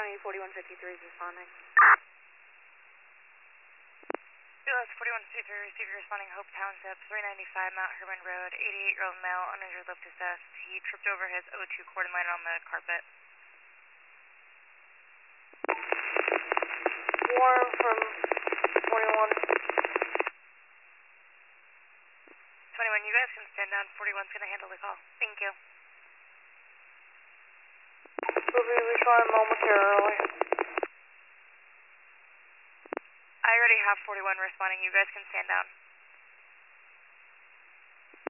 County 4153 is responding. That's 4153, receiver responding Hope Township, 395 Mount Herman Road, 88-year-old male, uninjured, left assessed. He tripped over his O2 cord and landed on the carpet. Warm from 21. 21, you guys can stand down. 41's going to handle the call. Thank you. Will be responding momentarily. I already have 41 responding. You guys can stand down.